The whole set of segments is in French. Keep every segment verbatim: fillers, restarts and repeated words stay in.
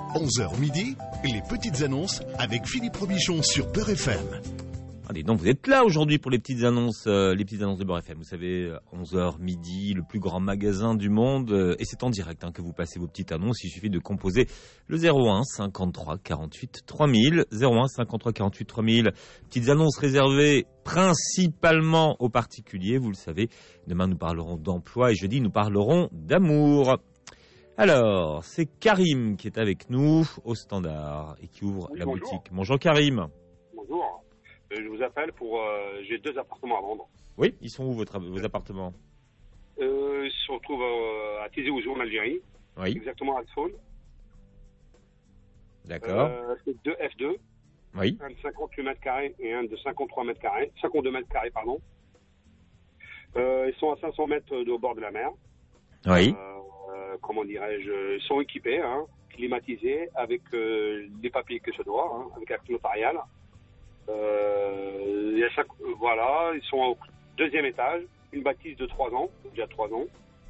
onze heures midi, les petites annonces avec Philippe Robichon sur Beurre F M. Allez, donc vous êtes là aujourd'hui pour les petites annonces, euh, les petites annonces de Beurre F M. Vous savez, onze heures midi, le plus grand magasin du monde, euh, et c'est en direct hein, que vous passez vos petites annonces. Il suffit de composer le zéro un cinquante-trois quarante-huit trois mille, zéro un cinquante-trois quarante-huit trois mille. Petites annonces réservées principalement aux particuliers, vous le savez. Demain, nous parlerons d'emploi et jeudi, nous parlerons d'amour. Alors, c'est Karim qui est avec nous au standard et qui ouvre oui, la bonjour. boutique. Bonjour Karim. Bonjour. Euh, je vous appelle pour... Euh, j'ai deux appartements à vendre. Oui, ils sont où votre, vos appartements? Euh, ils se retrouvent euh, à Tizi Ouzou en Algérie. Oui. Exactement à Alsaune. D'accord. Euh, c'est deux F deux. Oui. Un de cinquante-huit mètres carrés et un de cinquante-trois mètres carrés. cinquante-deux mètres carrés, pardon. Euh, ils sont à cinq cents mètres de, au bord de la mer. Oui. Euh, euh, comment dirais-je, ils sont équipés, hein, climatisés, avec euh, les papiers que se doit, hein, avec acte notarial. Euh, il y a chaque, voilà, ils sont au deuxième étage, une bâtisse de trois ans, déjà trois ans.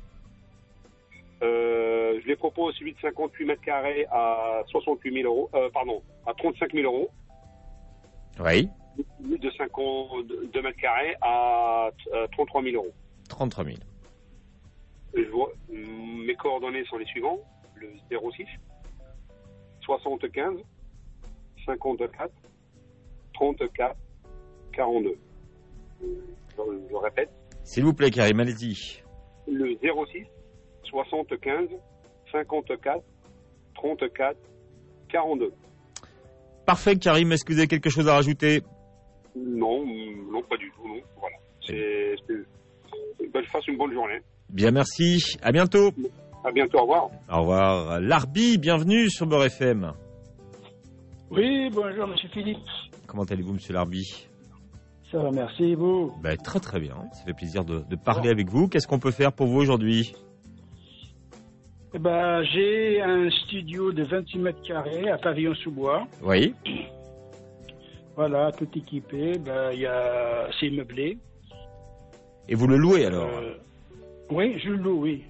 Euh, je les propose celui de cinquante-huit mètres carrés à soixante-huit mille euros, euh, pardon, à trente-cinq mille euros. Oui. Celui de cinquante-deux mètres carrés à euh, trente-trois mille euros. trente-trois mille. Je vois, mes coordonnées sont les suivants, le zéro six soixante-quinze cinquante-quatre trente-quatre quarante-deux. Je, je répète. S'il vous plaît, Karim, allez-y. Le zéro six soixante-quinze cinquante-quatre trente-quatre quarante-deux. Parfait, Karim. Est-ce que vous avez quelque chose à rajouter? Non, non, pas du tout, non. Voilà. C'est, c'est... Ben, je fasse une bonne journée. Bien, merci. À bientôt. À bientôt, au revoir. Au revoir. Larbi, bienvenue sur Beurre F M. Oui, bonjour, monsieur Philippe. Comment allez-vous, monsieur Larbi? Ça va, merci, vous? Ben, très très bien. Ça fait plaisir de, de parler bon. avec vous. Qu'est-ce qu'on peut faire pour vous aujourd'hui? Eh ben, j'ai un studio de vingt-six mètres carrés à Pavillon-sous-Bois. Oui. Voilà, tout équipé. Ben, y a... c'est meublé. Et vous le louez alors? euh... Oui, je loue, oui.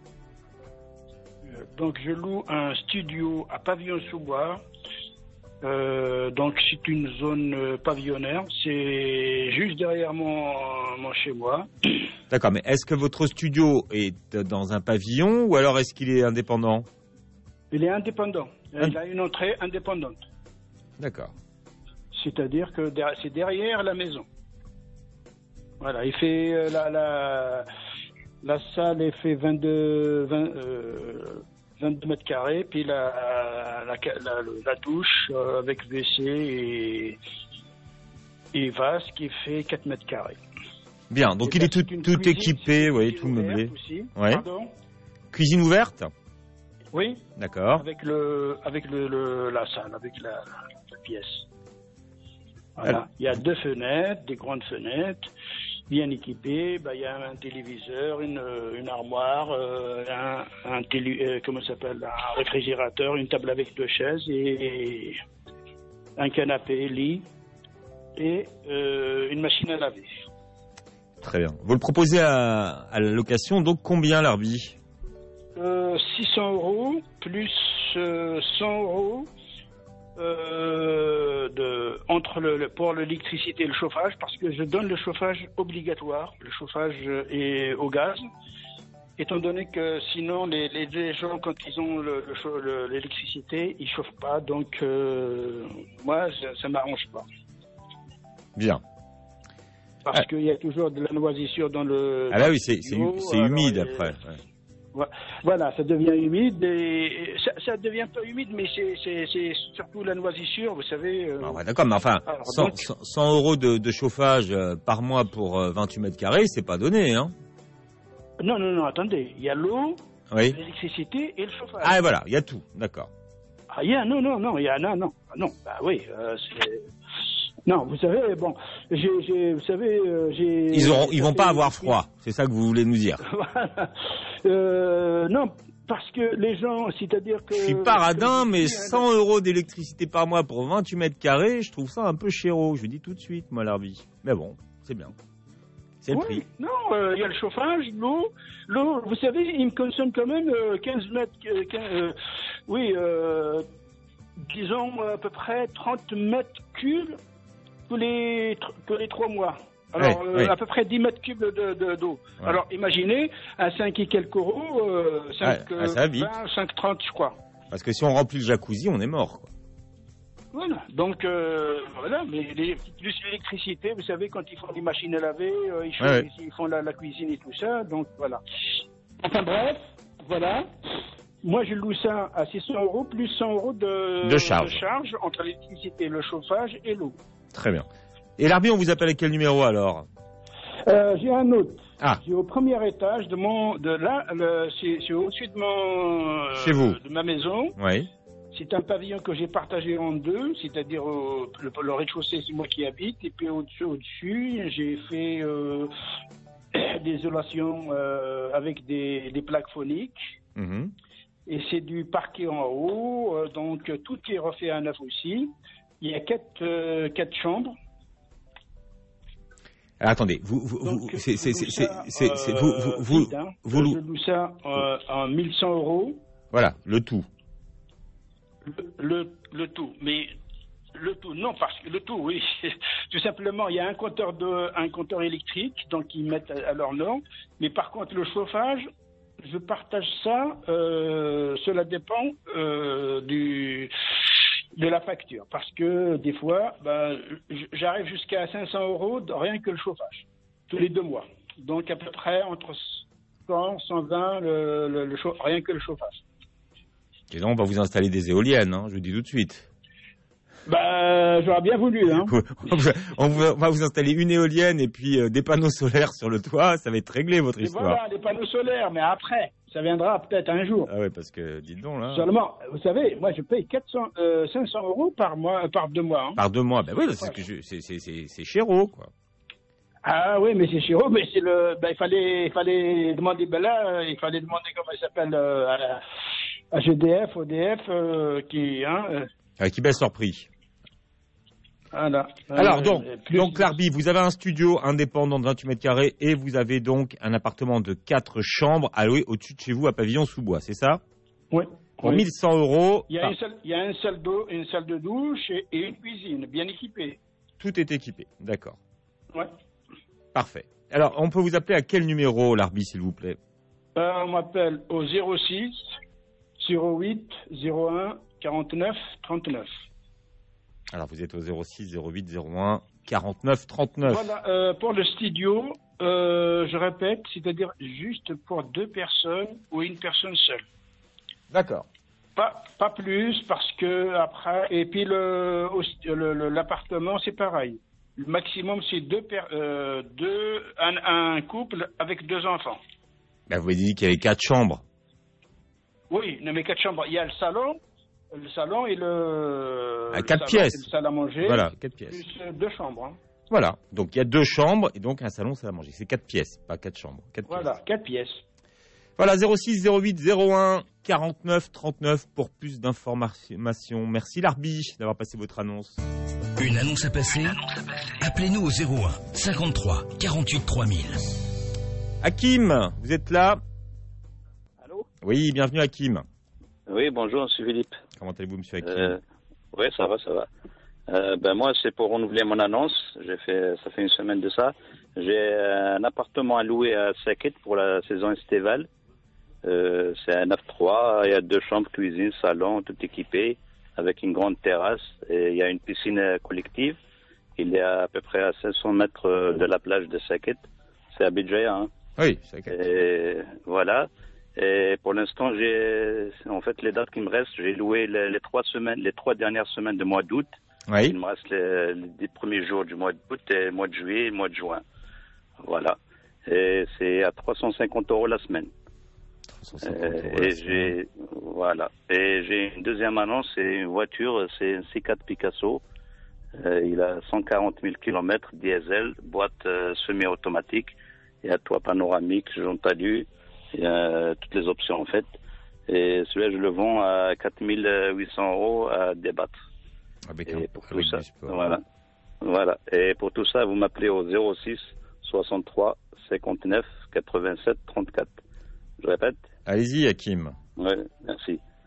Euh, donc, je loue un studio à Pavillon-sous-Bois. Euh, donc, c'est une zone euh, pavillonnaire. C'est juste derrière mon, mon chez-moi. D'accord, mais est-ce que votre studio est dans un pavillon ou alors est-ce qu'il est indépendant? Il est indépendant. Ah. Il a une entrée indépendante. D'accord. C'est-à-dire que der- c'est derrière la maison. Voilà, il fait euh, la, la, la salle elle fait vingt-deux, vingt, euh, vingt-deux mètres carrés, puis la, la, la, la douche euh, avec W C et, et vase qui fait quatre mètres carrés. Bien, donc et il est tout, tout cuisine, équipé, oui, tout meublé. Aussi. Ouais. Pardon? Cuisine ouverte? Oui. D'accord. Avec le, avec le, le la salle, avec la, la pièce. Voilà. Alors. Il y a deux fenêtres, des grandes fenêtres, bien équipées. Bah, il y a un téléviseur, une, une armoire, euh, un, un télé, euh, comment ça s'appelle, un réfrigérateur, une table avec deux chaises et, et un canapé, lit et euh, une machine à laver. Très bien. Vous le proposez à, à la location, donc combien, Larbi? euh, six cents euros plus euh, cent euros euh, de, entre le, le, pour l'électricité et le chauffage, parce que je donne le chauffage obligatoire, le chauffage est au gaz, étant donné que sinon les, les, les gens, quand ils ont le, le, le, l'électricité, ils chauffent pas, donc euh, moi, ça, ça m'arrange pas. Bien. Parce ah. qu'il y a toujours de la noisissure dans le... Ah là oui, c'est, c'est, c'est humide alors, après. Ouais. Voilà, ça devient humide et ça, ça devient pas humide, mais c'est, c'est, c'est surtout la noisissure, vous savez. Euh... Ah ouais, d'accord, mais enfin, alors, cent, donc... cent euros de, de chauffage euh, par mois pour euh, vingt-huit mètres carrés, c'est pas donné, hein? Non, non, non, attendez, il y a l'eau, oui. l'électricité et le chauffage. Ah, voilà, il y a tout, d'accord. Ah, il y a, non, non, non, il y a, non, non, non, bah oui, euh, c'est... Non, vous savez, bon, j'ai, j'ai, vous savez, euh, j'ai... Ils auront, ils vont pas avoir froid, c'est ça que vous voulez nous dire. Voilà. Euh, non, parce que les gens, c'est-à-dire que... Je suis pas radin, mais cent euros d'électricité par mois pour vingt-huit mètres carrés, je trouve ça un peu chéro, je vous dis tout de suite, moi, Larbi. Mais bon, c'est bien. C'est le oui, prix. Non, il euh, y a le chauffage, l'eau. L'eau, vous savez, il me consomme quand même euh, quinze mètres... Euh, quinze, euh, oui, euh, disons à peu près trente mètres cubes tous les, tous les trois mois. Alors, ouais, euh, ouais. à peu près dix mètres cubes de, de, d'eau. Ouais. Alors, imaginez, à cinq et quelques euros, euh, cinq, Ouais, ah, ça va vite. vingt, cinq trente, je crois. Parce que si on remplit le jacuzzi, on est mort, quoi. Voilà, donc euh, voilà, mais les, plus l'électricité, vous savez, quand ils font des machines à laver, euh, ils, font, Ouais, ouais. ils font la, la cuisine et tout ça, donc voilà. Enfin bref, voilà. Moi, je loue ça à six cents euros, plus cent euros de, De charge. de charge entre l'électricité, le chauffage et l'eau. Très bien. Et l'Arbi, on vous appelle à quel numéro alors? Euh, j'ai un autre. Ah. J'ai au premier étage de mon, de là, le, c'est, c'est au-dessus de mon, euh, Chez vous. de ma maison. Oui. C'est un pavillon que j'ai partagé en deux, c'est-à-dire euh, le, le rez-de-chaussée, c'est moi qui habite, et puis au-dessus, au-dessus j'ai fait euh, des isolations euh, avec des, des plaques phoniques, Mm-hmm. et c'est du parquet en haut, euh, donc tout est refait à neuf aussi. Il y a quatre, euh, quatre chambres. Alors, attendez, vous, vous, Donc, vous, c'est, c'est, je loue c'est, ça, c'est, c'est, euh, vous, vous, vous, vide, hein. vous Je louez- loue ça euh, en mille cent euros. Voilà, le tout. Le, le, le tout, mais le tout, non, parce que le tout, oui, tout simplement, il y a un compteur de, un compteur électrique, donc ils mettent à, à leur nom, mais par contre, le chauffage, je partage ça, euh, cela dépend euh, du, de la facture, parce que des fois, ben, j'arrive jusqu'à cinq cents euros de rien que le chauffage, tous les deux mois, donc à peu près entre cent, cent vingt, le, le, le chauffe, rien que le chauffage. Et là, on va vous installer des éoliennes, hein, je vous dis tout de suite. Bah, j'aurais bien voulu, hein. on, va, on va- on va vous installer une éolienne et puis euh, des panneaux solaires sur le toit, ça va être réglé votre Et histoire. voilà, les panneaux solaires, mais après, ça viendra peut-être un jour. Ah ouais, parce que, dites donc là, Seulement, vous savez, moi je paye quatre cents, euh, cinq cents euros par mois, euh, par deux mois. hein. par deux mois, ben oui, c'est, ce que je, c'est, c'est, c'est, c'est chéro, quoi. Ah oui, mais c'est chéro, mais c'est le, ben, il fallait, il fallait demander, ben là, euh, il fallait demander comment il s'appelle, euh, à, la- à G D F, O D F, euh, qui, hein, euh, Euh, qui baisse leur prix. voilà. Alors Euh, donc, plus- donc l'Arbi, vous avez un studio indépendant de vingt-huit mètres carrés et vous avez donc un appartement de quatre chambres à louer au-dessus de chez vous à Pavillon-sous-Bois, c'est ça? Oui. Pour oui. mille cent euros, Il y a par- une salle, il y a une salle d'eau, une salle de douche et, et une cuisine bien équipée. tout est équipé. D'accord. Ouais. Parfait. Alors, on peut vous appeler à quel numéro, l'Arbi, s'il vous plaît? Euh, on m'appelle au zéro six, zéro huit, zéro un, quarante-neuf, trente-neuf. Alors, vous êtes au zéro six zéro huit zéro un quarante-neuf trente-neuf. Voilà, euh, pour le studio, euh, je répète, c'est-à-dire juste pour deux personnes ou une personne seule. D'accord. Pas, pas plus, parce que après, et puis le, au- le- le- l'appartement, c'est pareil. Le maximum, c'est deux, per- euh, deux un, un couple avec deux enfants. Ben, vous m'avez dit qu'il y avait quatre chambres. Oui, non, mais quatre chambres. Il y a le salon, le salon et le. À le quatre salon pièces. et le salle à manger. Voilà, quatre pièces. Plus euh, deux chambres. hein. Voilà. Donc, il y a deux chambres et donc un salon, salle à manger. C'est quatre pièces, pas quatre chambres. Quatre Voilà, pièces. quatre pièces. Voilà, zéro six zéro huit zéro un quarante-neuf trente-neuf pour plus d'informations. Merci l'Arbi d'avoir passé votre annonce. Une annonce à passer? Appelez-nous au zéro un cinquante-trois quarante-huit trois mille. Hakim, vous êtes là? Allô? Oui, bienvenue Hakim. Oui, bonjour, c'est Philippe. Comment allez-vous, monsieur Hakim? Euh, oui, ça va, ça va. Euh, ben moi, c'est pour renouveler mon annonce. J'ai fait, ça fait une semaine de ça. J'ai un appartement à louer à Saket pour la saison estivale. Euh, c'est un neuf trois. Il y a deux chambres, cuisine, salon, tout équipé, avec une grande terrasse. Et il y a une piscine collective. Il est à peu près à cinq cents mètres de la plage de Saket. C'est à Béjaïa, hein. Oui, c'est Et voilà. Et pour l'instant, j'ai, en fait, les dates qui me restent, j'ai loué les, les trois semaines, les trois dernières semaines du mois d'août. Oui. Il me reste les, les dix premiers jours du mois d'août et le mois de juillet et le mois de juin. Voilà. Et c'est à trois cent cinquante euros la semaine. trois cent cinquante Euh, euros la et semaine. j'ai, voilà. Et j'ai une deuxième annonce, c'est une voiture, c'est un C quatre Picasso. Euh, il a cent quarante mille kilomètres, diesel, boîte euh, semi-automatique. Il y a toit panoramique, jante alu, il y a toutes les options en fait. Et celui-là, je le vends à quatre mille huit cents euros à débattre. Avec, Et un, pour tout avec ça, du sport. voilà. Voilà. Et pour tout ça, vous m'appelez au zéro six soixante-trois cinquante-neuf quatre-vingt-sept trente-quatre. Je répète? Allez-y Hakim. Oui, merci.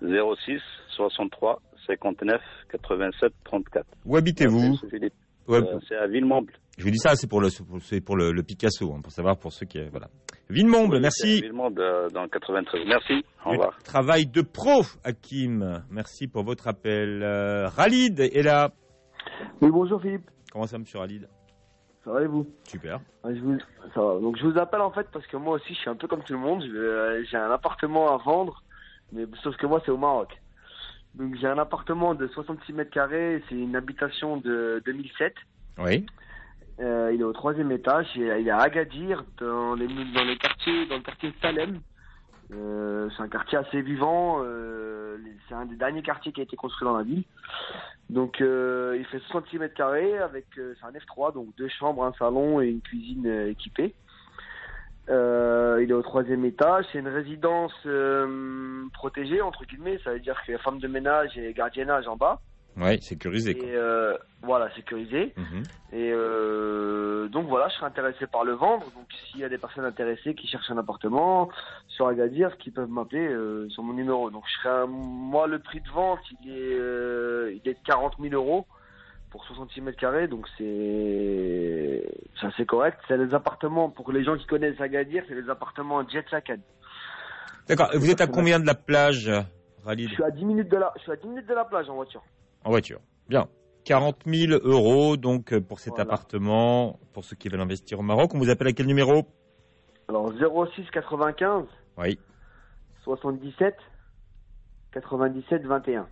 zéro six soixante-trois cinquante-neuf quatre-vingt-sept trente-quatre. Où habitez-vous? C'est Philippe. Ouais. Euh, c'est à Villemomble. Je vous dis ça, c'est pour le, c'est pour le, le Picasso, hein, pour savoir pour ceux qui, voilà. Villemomble, Oui, merci. c'est à Villemomble, euh, dans le quatre-vingt-treize. Merci. Au revoir. Le travail de pro, Hakim. Merci pour votre appel. Euh, Khalid est là. Oui, bonjour Philippe. Comment ça, monsieur Khalid? Ça va et vous? Super. Ouais, je vous... Ça va. Donc je vous appelle en fait parce que moi aussi je suis un peu comme tout le monde. Je- euh, J'ai un appartement à vendre, mais sauf que moi c'est au Maroc. Donc j'ai un appartement de soixante-six mètres carrés. C'est une habitation de deux mille sept. Oui. Euh, il est au troisième étage. Et, il est à Agadir, dans les dans les quartiers, dans le quartier Salem. Euh, c'est un quartier assez vivant. Euh, c'est un des derniers quartiers qui a été construit dans la ville. Donc euh, il fait soixante-six mètres carrés avec euh, c'est un F trois, donc deux chambres, un salon et une cuisine euh, équipée. Euh, il est au troisième étage. C'est une résidence euh, protégée entre guillemets. Ça veut dire qu'il y a femme de ménage et gardiennage en bas. Oui, sécurisé, quoi. Et euh, voilà, sécurisé. Mhm. Et euh, donc voilà, je serais intéressé par le vendre. Donc s'il y a des personnes intéressées qui cherchent un appartement sur Agadir, qui peuvent m'appeler euh, sur mon numéro. Donc je serais, moi le prix de vente, il est, euh, il est de quarante mille euros pour soixante-six mètres carrés. Donc c'est, c'est assez correct. C'est les appartements, pour les gens qui connaissent Agadir, c'est les appartements Jet Sakan. D'accord. Et vous êtes à combien de la plage, Khalid? Je suis à dix minutes de la, je suis à dix minutes de la plage en voiture. En voiture. Bien. quarante mille euros, donc, euh, pour cet Voilà. appartement, pour ceux qui veulent investir au Maroc. On vous appelle à quel numéro? Alors zéro six quatre-vingt-quinze Oui. soixante-dix-sept quatre-vingt-dix-sept vingt et un.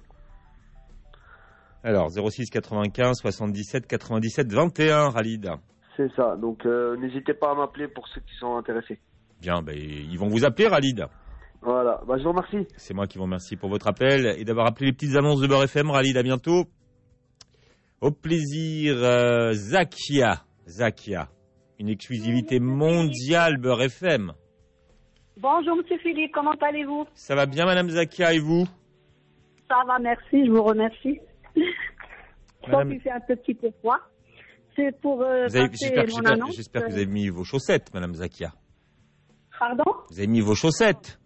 Alors, zéro six quatre-vingt-quinze soixante-dix-sept quatre-vingt-dix-sept vingt et un, Khalid. C'est ça. Donc euh, n'hésitez pas à m'appeler pour ceux qui sont intéressés. Bien, ben, ils vont vous appeler, Khalid. Voilà. Bah, je vous remercie. C'est moi qui vous remercie pour votre appel et d'avoir appelé les petites annonces de Beurre F M. Khalid, à bientôt. Au plaisir, euh, Zakia. Zakia. Une exclusivité mondiale Beurre F M. Bonjour Monsieur Philippe, comment allez-vous? Ça va bien, Madame Zakia, et vous? Ça va, merci, je vous remercie. Sauf Madame- qu'il fait un petit peu froid. C'est pour euh, Vous avez- passer J'espère que, mon j'espère- annonce. j'espère que vous avez mis vos chaussettes, Madame Zakia. Pardon? Vous avez mis vos chaussettes.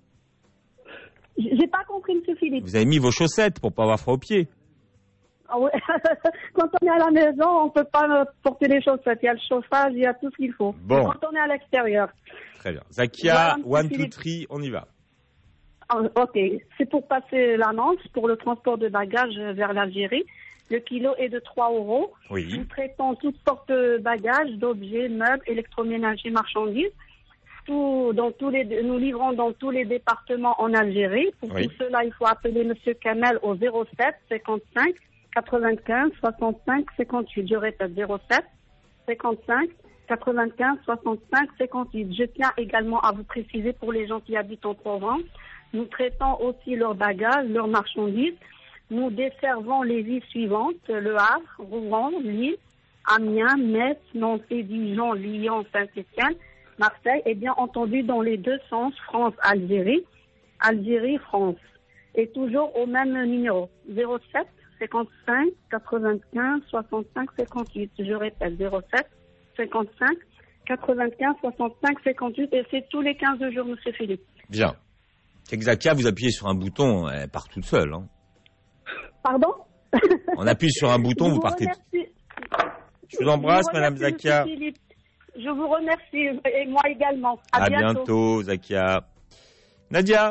J- J'ai pas compris Monsieur Philippe. Vous avez mis vos chaussettes pour pas avoir froid aux pieds. Ah ouais. Quand on est à la maison, on peut pas euh, porter les chaussettes. Il y a le chauffage, il y a tout ce qu'il faut. Bon. Mais quand on est à l'extérieur. Très bien. Zakia, Voilà, one, Monsieur two, Philippe. three, on y va. Ah, ok, c'est pour passer l'annonce pour le transport de bagages vers l'Algérie. Le kilo est de trois euros. Oui. Nous traitons toutes sortes de bagages, d'objets, meubles, électroménagers, marchandises. Tout, dans tous les, nous livrons dans tous les départements en Algérie. Pour Oui. tout cela, il faut appeler Monsieur Kamel au zéro sept cinquante-cinq quatre-vingt-quinze soixante-cinq cinquante-huit. Je répète, zéro sept cinquante-cinq quatre-vingt-quinze soixante-cinq cinquante-huit. Je tiens également à vous préciser pour les gens qui habitent en Provence, nous traitons aussi leurs bagages, leurs marchandises. Nous desservons les villes suivantes, Le Havre, Rouen, Lille, Amiens, Metz, Nancy, Dijon, Lyon, Saint-Étienne, Marseille, et bien entendu dans les deux sens, France-Algérie, Algérie-France. Et toujours au même numéro, zéro sept cinquante-cinq quatre-vingt-quinze soixante-cinq cinquante-huit. Je répète, zéro sept cinquante-cinq quatre-vingt-quinze soixante-cinq cinquante-huit, et c'est tous les quinze jours, Monsieur Philippe. Bien. C'est que Zakia, vous appuyez sur un bouton, elle part toute seule. Hein. Pardon? On appuie sur un bouton, Je vous vous partez. remercie. Je vous embrasse, Je vous Madame remercie, Zakia. Monsieur Philippe. Je vous remercie, et moi également. À, À bientôt. bientôt, Zakia. Nadia.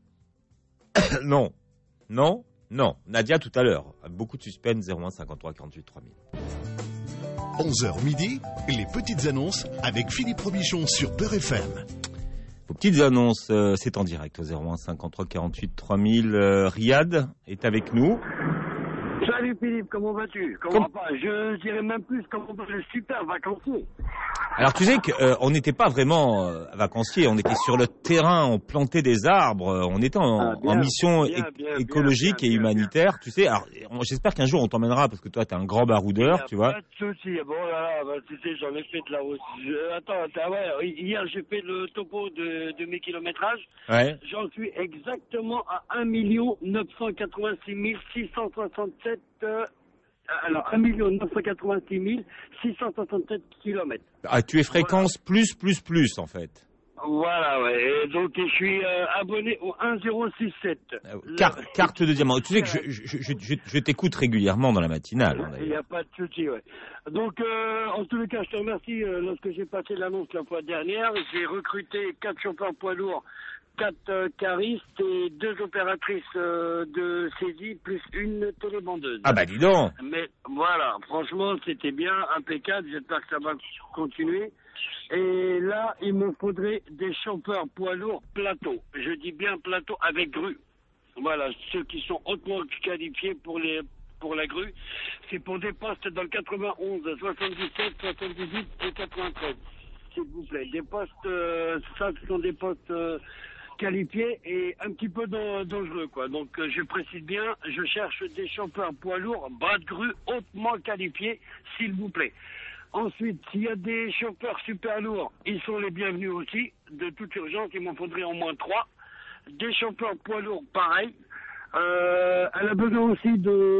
Non. Non. Non. Nadia tout à l'heure. Beaucoup de suspense, zéro un cinquante-trois quarante-huit trois mille. onze heures midi, les petites annonces avec Philippe Robichon sur Beurre F M. Vos petites annonces, euh, c'est en direct au zéro un cinquante-trois quarante-huit trois mille. Euh, Riyad est avec nous. Salut Philippe, comment vas-tu? Comment pas? Je dirais même plus comment va le super vacancier. Alors tu sais qu'on n'était pas vraiment euh, vacanciers, on était sur le terrain, on plantait des arbres, euh, on était en, Ah, bien, en mission bien, é- bien, écologique bien, et bien, humanitaire, tu sais. Alors on- j'espère qu'un jour on t'emmènera parce que toi t'es un grand baroudeur, Y a tu vois. Pas de souci. Bon là, là bah, tu sais, j'en ai fait de là aussi. Je- Attends, attends, ouais, hier j'ai fait le topo de, de mes kilométrages. Ouais. J'en suis exactement à un million neuf cent quatre-vingt-six mille six cent soixante-sept. Euh, alors un million neuf cent quatre-vingt-six mille six cent soixante-sept kilomètres. Ah, tu es fréquence plus plus plus en fait. Voilà, ouais. Et donc, je suis euh, abonné au un zéro six sept. Car, le... Carte de diamant. Tu sais que je, je, je, je, je t'écoute régulièrement dans la matinale. Hein, il n'y a pas de souci, ouais. Donc, euh, en tous les cas, je te remercie. Euh, lorsque j'ai passé l'annonce la fois dernière, j'ai recruté quatre chauffeurs poids lourds, quatre euh, caristes et deux opératrices euh, de saisie, plus une télébandeuse. Ah bah dis donc. Mais voilà, franchement, c'était bien, impeccable. J'espère que ça va continuer. Et là, il me faudrait des chauffeurs poids lourds plateau. Je dis bien plateau avec grue. Voilà, ceux qui sont hautement qualifiés pour les pour la grue. C'est pour des postes dans le quatre-vingt-onze, soixante-dix-sept, soixante-dix-huit et quatre-vingt-treize. S'il vous plaît. Des postes, euh, ça, ce sont des postes euh, qualifiés et un petit peu dangereux, quoi. Donc, euh, je précise bien, je cherche des chauffeurs poids lourds, bras de grue, hautement qualifiés, s'il vous plaît. Ensuite, s'il y a des chauffeurs super lourds, ils sont les bienvenus aussi. De toute urgence, il m'en faudrait au moins trois. Des chauffeurs poids lourds, pareil. Euh, elle a besoin aussi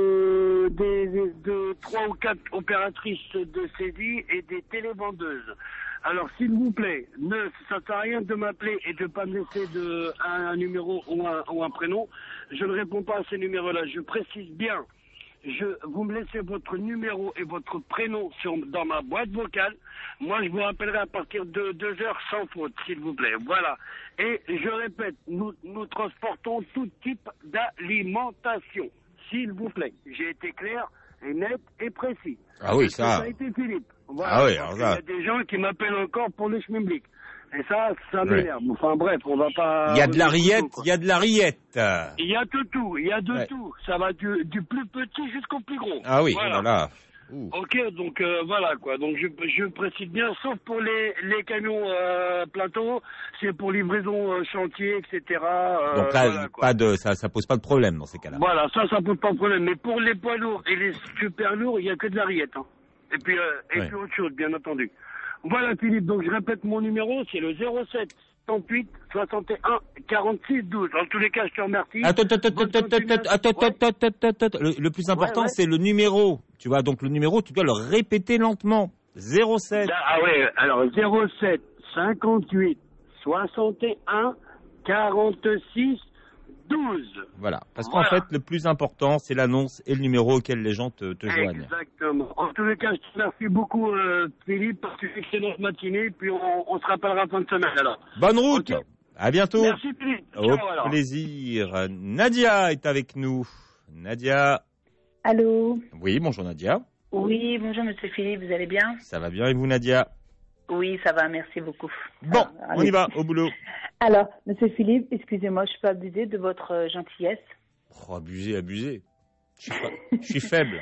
de, de, de trois ou quatre opératrices de saisie et des télévendeuses. Alors, s'il vous plaît, ne, ça sert à rien de m'appeler et de pas me laisser de, un, un numéro ou un, ou un prénom. Je ne réponds pas à ces numéros-là. Je précise bien. Je, vous me laissez votre numéro et votre prénom sur, dans ma boîte vocale. Moi, je vous rappellerai à partir de deux heures sans faute, s'il vous plaît. Voilà. Et je répète, nous, nous transportons tout type d'alimentation, s'il vous plaît. J'ai été clair et net et précis. Ah oui, ça. Ça a été Philippe. Voilà. Ah oui, alors ça. Il y a des gens qui m'appellent encore pour le schmilblick. Et ça, ça m'énerve. Ouais. Enfin bref, on va pas... Il y a de la rillette, il y a de la rillette. Il y a de tout, il y a de ouais. tout. Ça va du, du plus petit jusqu'au plus gros. Ah oui, voilà. voilà. Ouh. Ok, donc euh, voilà quoi. Donc je, je précise bien, sauf pour les, les camions euh, plateaux, c'est pour livraison euh, chantier, et cetera. Euh, donc là, voilà, pas de, ça, ça pose pas de problème dans ces cas-là. Voilà, ça, ça pose pas de problème. Mais pour les poids lourds et les super lourds, il y a que de la rillette. Hein. Et puis, euh, et ouais. puis autre chose, bien entendu. Voilà Philippe, donc je répète mon numéro, c'est le zéro sept soixante-huit soixante et un quarante-six douze. En tous les cas, je te remercie. Attends, attends, attends, attends, attends, attends, attends. Le, le plus important, ouais, ouais. c'est le numéro. Tu vois, donc le numéro, tu dois le répéter lentement. zéro sept. Ah ouais, alors zéro sept cinquante-huit soixante et un quarante-six douze. Voilà, parce voilà. qu'en fait, le plus important, c'est l'annonce et le numéro auquel les gens te, te joignent. Exactement. En tous les cas, je te remercie beaucoup, euh, Philippe, parce que c'est excellente matinée, puis on, on se rappellera fin de semaine, alors. Bonne route. Okay. À bientôt. Merci, Philippe. Au Ciao, alors. plaisir. Nadia est avec nous. Nadia. Allô. Oui, bonjour Nadia. Oui, bonjour Monsieur Philippe, vous allez bien? Ça va bien et vous, Nadia? Oui, ça va, merci beaucoup. Bon, alors, on y va, au boulot. Alors, Monsieur Philippe, excusez-moi, je peux abuser de votre euh, gentillesse? Oh, abuser, abuser. Je suis, pas... je suis faible.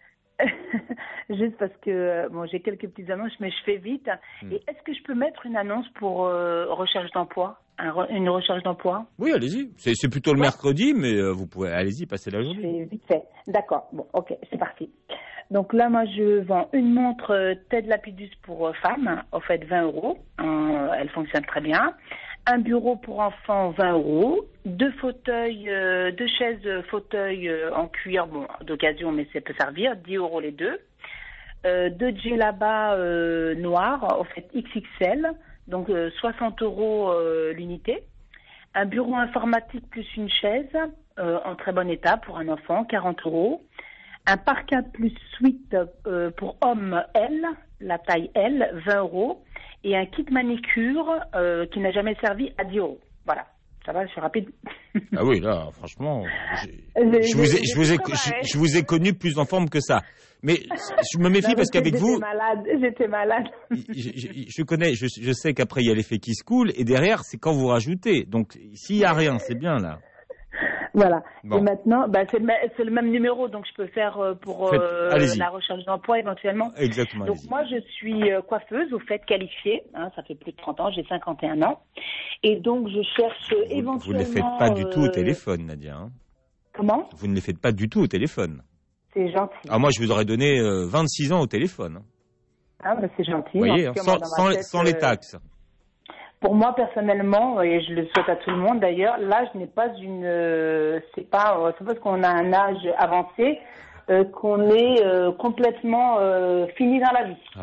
Juste parce que bon, j'ai quelques petites annonces, mais je fais vite. Hmm. Et est-ce que je peux mettre une annonce pour euh, recherche d'emploi, un re... une recherche d'emploi? Oui, allez-y. C'est, c'est plutôt le ouais. mercredi, mais euh, vous pouvez, allez-y, passer la journée. Je fais vite fait. D'accord. Bon, ok, c'est parti. Donc là, moi, je vends une montre Ted Lapidus pour euh, femmes, au fait vingt euros. Euh, elle fonctionne très bien. Un bureau pour enfants, vingt euros. Deux fauteuils, euh, deux chaises fauteuils euh, en cuir, bon, d'occasion, mais ça peut servir, dix euros les deux. Euh, deux djellabas euh, noirs, au fait X X L, donc euh, soixante euros euh, l'unité. Un bureau informatique plus une chaise, euh, en très bon état pour un enfant, quarante euros. Un parka plus suite euh, pour homme L, la taille L, vingt euros. Et un kit manicure euh, qui n'a jamais servi à dix euros. Voilà, ça va, je suis rapide. Ah oui, là, franchement, je vous ai, je vous ai, je, je vous ai connu plus en forme que ça. Mais je me méfie non, parce qu'avec vous... J'étais malade, j'étais malade. Je, je, je connais, je, je sais qu'après il y a l'effet qui se coule et derrière c'est quand vous rajoutez. Donc s'il y a rien, c'est bien là. Voilà. Bon. Et maintenant, bah, c'est, le, c'est le même numéro, donc je peux faire euh, pour euh, la recherche d'emploi éventuellement. Exactement. Donc allez-y. moi, je suis euh, coiffeuse, au fait, qualifiée. Hein, ça fait plus de trente ans, j'ai cinquante et un ans. Et donc, je cherche vous, éventuellement... Vous ne les faites pas du tout au téléphone, Nadia. Hein. Comment? Vous ne les faites pas du tout au téléphone. C'est gentil. Ah, moi, je vous aurais donné euh, vingt-six ans au téléphone. Ah, bah, c'est gentil. Vous voyez, hein, sans, sans, tête, sans les taxes. Pour moi personnellement, et je le souhaite à tout le monde d'ailleurs, là je n'ai pas une, euh, c'est pas, euh, c'est parce qu'on a un âge avancé euh, qu'on est euh, complètement euh, fini dans la vie. Ah bah. Voilà.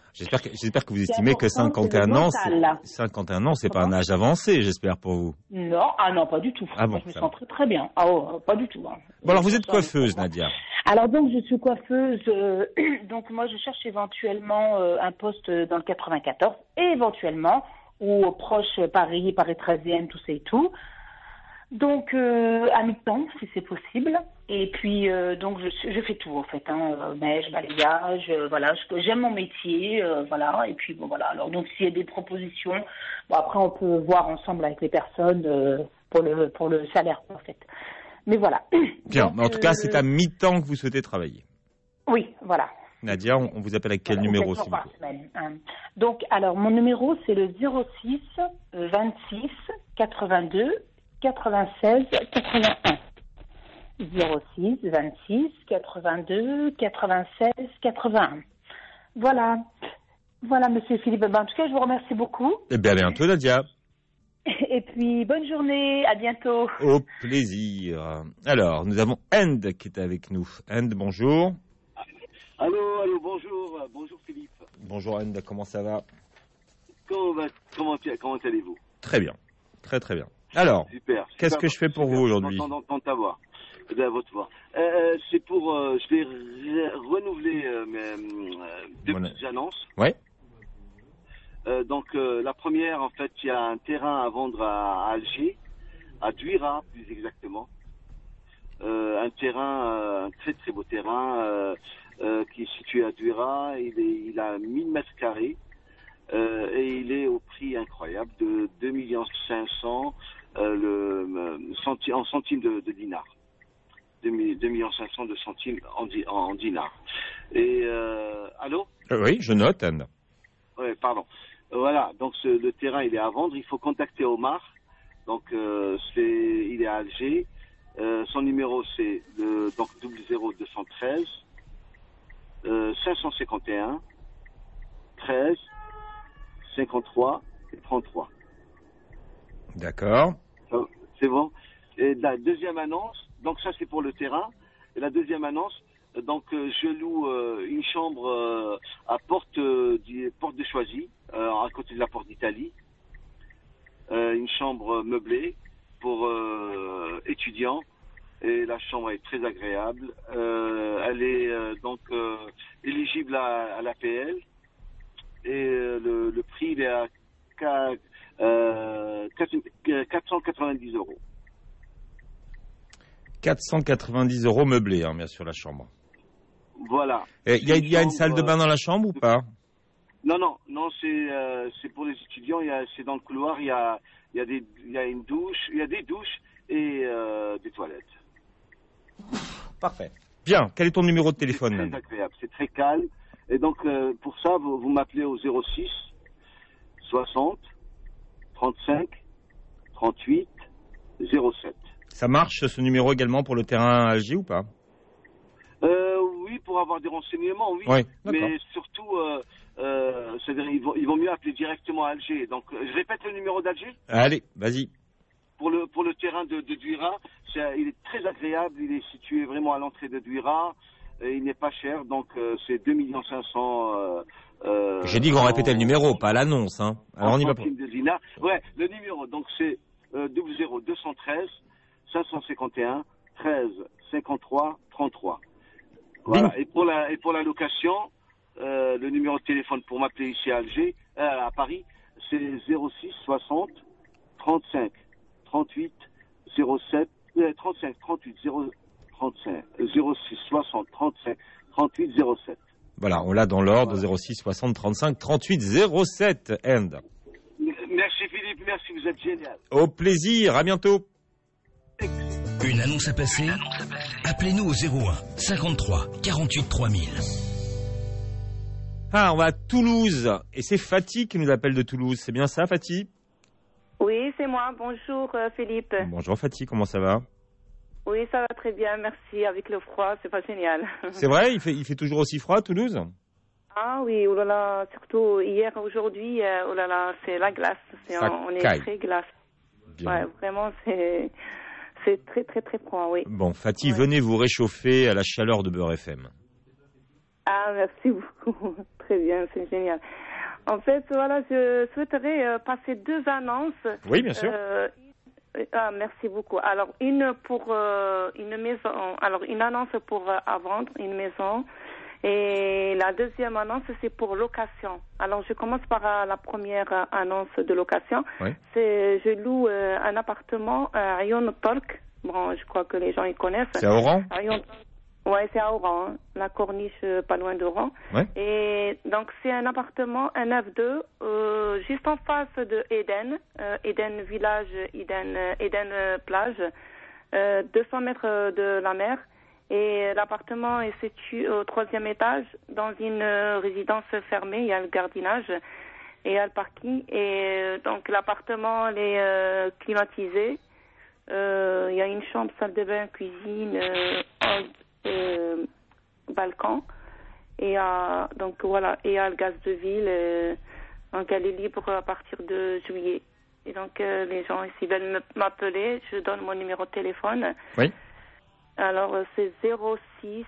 J'espère que, j'espère que vous estimez que cinquante et un ans, c'est, cinquante et un ans, c'est pas un âge avancé, j'espère pour vous. Non, ah non, pas du tout. Ah bon, Moi, je me sens très très bien. Ah oh, pas du tout. Hein. Bon, alors vous êtes coiffeuse, Nadia. Alors donc, je suis coiffeuse. Euh, donc moi, je cherche éventuellement euh, un poste dans le quatre-vingt-quatorze, et éventuellement, ou proche Paris, Paris treizième, tout ça et tout. Donc, euh, à mi-temps, si c'est possible. Et puis, euh, donc, je, je fais tout, en fait. Hein, mèche, balayage, euh, voilà. Je, j'aime mon métier, euh, voilà. Et puis, bon, voilà. Alors, donc, s'il y a des propositions, bon, après, on peut voir ensemble avec les personnes euh, pour le pour le salaire, en fait. Mais voilà. Bien. Donc, Mais en tout cas, c'est à mi-temps que vous souhaitez travailler. Oui, voilà. Nadia, on, on vous appelle avec quel voilà, numéro, s'il vous par plaît? semaine, hein. Donc, alors, mon numéro, c'est le zéro six vingt-six quatre-vingt-deux quatre-vingt-seize quatre-vingt-un. zéro six vingt-six quatre-vingt-deux quatre-vingt-seize quatre-vingt-un. Voilà. Voilà, monsieur Philippe. Ben, en tout cas, je vous remercie beaucoup. Eh bien, à bientôt, Nadia. Et puis, bonne journée. À bientôt. Au plaisir. Alors, nous avons End qui est avec nous. End, bonjour. Allô, allô, bonjour. Bonjour, Philippe. Bonjour, End. Comment ça va? Comment, va, comment, comment allez-vous? Très bien. Très, très bien. Alors, super, super, qu'est-ce que je fais pour super, vous aujourd'hui? D'entendre ta voix, de votre voix. Euh, c'est pour, euh, je vais re- renouveler euh, mes euh, deux Voilà. petites annonces. Ouais. Euh, donc euh, la première, en fait, il y a un terrain à vendre à, à Alger, à Duira plus exactement. Euh, un terrain, euh, un très très beau terrain euh, euh, qui est situé à Duira. Il, est, il a mille mètres carrés euh, et il est au prix incroyable de deux millions cinq cents. Euh, le, euh, centi, en centimes de, de dinars. deux millions cinq cents de centimes en, di, en, en dinars. Et, euh, allô? Euh, oui, je note, Anne. Oui, pardon. Euh, voilà, donc ce, le terrain, il est à vendre. Il faut contacter Omar. Donc, euh, c'est, il est à Alger. Euh, son numéro, c'est le, donc zéro zéro deux cent treize euh, cinq cent cinquante et un treize cinquante-trois et trente-trois. D'accord. C'est bon. Et la deuxième annonce, donc ça c'est pour le terrain. Et la deuxième annonce, donc euh, je loue euh, une chambre euh, à porte, euh, du, porte de Choisy, euh, à côté de la porte d'Italie. Euh, une chambre meublée pour euh, étudiants. Et la chambre est très agréable. Euh, elle est euh, donc euh, éligible à, à l'A P L. Et euh, le, le prix il est à Euh, quatre cent quatre-vingt-dix euros. quatre cent quatre-vingt-dix euros meublés, hein, bien sûr, la chambre. Voilà. Il y a, y a une salle de bain dans la chambre ou pas? Non, non, non, c'est euh, c'est pour les étudiants. Il y a, c'est dans le couloir. Il y a, il y a des, il y a une douche, il y a des douches et euh, des toilettes. Parfait. Bien. Quel est ton numéro de téléphone? C'est très agréable, c'est très calme. Et donc euh, pour ça, vous, vous m'appelez au zéro six soixante trente-cinq trente-huit zéro sept. Ça marche ce numéro également pour le terrain à Alger ou pas? euh, Oui, pour avoir des renseignements, oui. Oui, mais surtout, euh, euh, c'est-à-dire ils vont, ils vont mieux appeler directement à Alger. Donc, je répète le numéro d'Alger. Allez, vas-y. Pour le pour le terrain de, de Duira, c'est, il est très agréable. Il est situé vraiment à l'entrée de Duira. Et il n'est pas cher, donc euh, c'est deux millions cinq cents. Euh, euh, J'ai dit qu'on répétait le numéro, pas l'annonce. Hein. Alors on y va pas. De dinars. Ouais, le numéro, donc c'est euh, zéro zéro deux cent treize cinq cent cinquante et un treize cinquante-trois trente-trois. Voilà. Bing. Et pour la et pour la location, euh, le numéro de téléphone pour m'appeler ici à Alger, euh, à Paris, c'est zéro six soixante trente-cinq trente-huit zéro sept euh, trente-cinq trente-huit zéro trente-cinq zéro six soixante trente-cinq trente-huit zéro sept. Voilà, on l'a dans l'ordre, zéro six soixante trente-cinq trente-huit zéro sept. End. Merci Philippe, merci, vous êtes génial. Au plaisir, à bientôt. Une annonce à passer? Appelez-nous au zéro un cinquante-trois quarante-huit trois mille. Ah, on va à Toulouse. Et c'est Fatih qui nous appelle de Toulouse. C'est bien ça, Fatih? Oui, c'est moi. Bonjour, euh, Philippe. Bonjour, Fatih. Comment ça va? Oui, ça va très bien, merci. Avec le froid, c'est pas génial. C'est vrai? Il fait, il fait toujours aussi froid à Toulouse? Ah oui, oh là là, surtout hier, aujourd'hui, euh, oh là là, c'est la glace. C'est, on, on est très glace. Ouais, vraiment, c'est, c'est très, très, très froid, oui. Bon, Fatih, ouais. Venez vous réchauffer à la chaleur de Beurre F M. Ah, merci beaucoup. Très bien, c'est génial. En fait, voilà, je souhaiterais euh, passer deux annonces. Oui, bien sûr. Euh, ah, merci beaucoup. Alors, une pour euh, une maison, alors une annonce pour euh, à vendre, une maison. Et la deuxième annonce, c'est pour location. Alors, je commence par euh, la première euh, annonce de location. Oui. C'est, je loue euh, un appartement à Ayon Talk. Bon, je crois que les gens y connaissent. C'est à Oran? Ayon... Ouais, c'est à Oran, hein. La corniche, euh, pas loin d'Oran. Ouais. Et donc, c'est un appartement, un neuf deux, euh, juste en face de Eden, euh, Eden Village, Eden, euh, Eden euh, Plage, euh, deux cents mètres de la mer. Et l'appartement est situé au troisième étage, dans une euh, résidence fermée. Il y a le gardiennage et il y a le parking. Et euh, donc, l'appartement il est euh, climatisé. Euh, il y a une chambre, salle de bain, cuisine, euh, Euh, balcon et euh, donc voilà, et à le gaz de ville, euh, donc elle est libre à partir de juillet. Et donc euh, les gens ici veulent m'appeler, je donne mon numéro de téléphone. Oui. Alors euh, c'est zéro six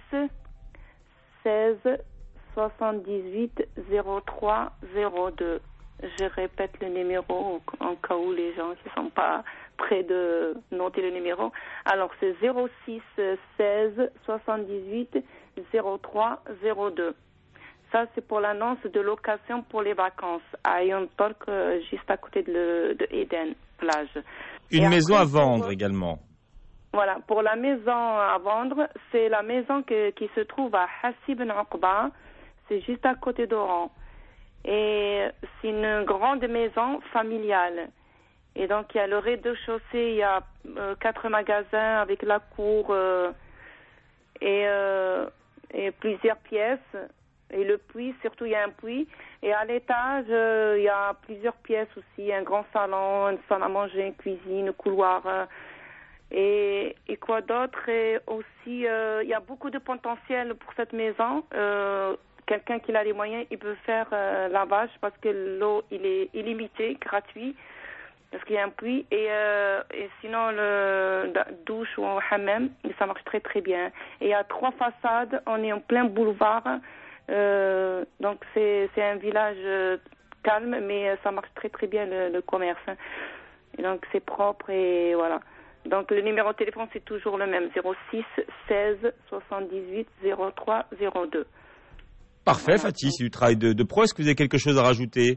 seize soixante-dix-huit zéro trois zéro deux. Je répète le numéro en cas où les gens qui ne sont pas près de noter le numéro. Alors, c'est zéro six seize soixante-dix-huit zéro trois zéro deux. Ça, c'est pour l'annonce de location pour les vacances à Ayon Talk, euh, juste à côté de, le, de Eden Plage. Une Et maison après, à vendre pour, également. Voilà, pour la maison à vendre, c'est la maison que, qui se trouve à Hassi Ben Aqba. C'est juste à côté d'Oran. Et c'est une grande maison familiale. Et donc, il y a le rez-de-chaussée, il y a euh, quatre magasins avec la cour euh, et, euh, et plusieurs pièces. Et le puits, surtout, il y a un puits. Et à l'étage, euh, il y a plusieurs pièces aussi. Un grand salon, une salle à manger, une cuisine, un couloir. Euh, et, et quoi d'autre? Et aussi, euh, il y a beaucoup de potentiel pour cette maison. Euh, Quelqu'un qui a les moyens, il peut faire euh, lavage parce que l'eau, il est illimité, gratuit, parce qu'il y a un puits. Et, euh, et sinon, le la douche ou hammam, ça marche très très bien. Et il y a trois façades, on est en plein boulevard. Euh, donc c'est, c'est un village euh, calme, mais ça marche très très bien le, le commerce. Et donc c'est propre et voilà. Donc le numéro de téléphone, c'est toujours le même, zéro six seize soixante-dix-huit zéro trois zéro deux. Parfait, Fatih, c'est du travail de, de pro. Est-ce que vous avez quelque chose à rajouter?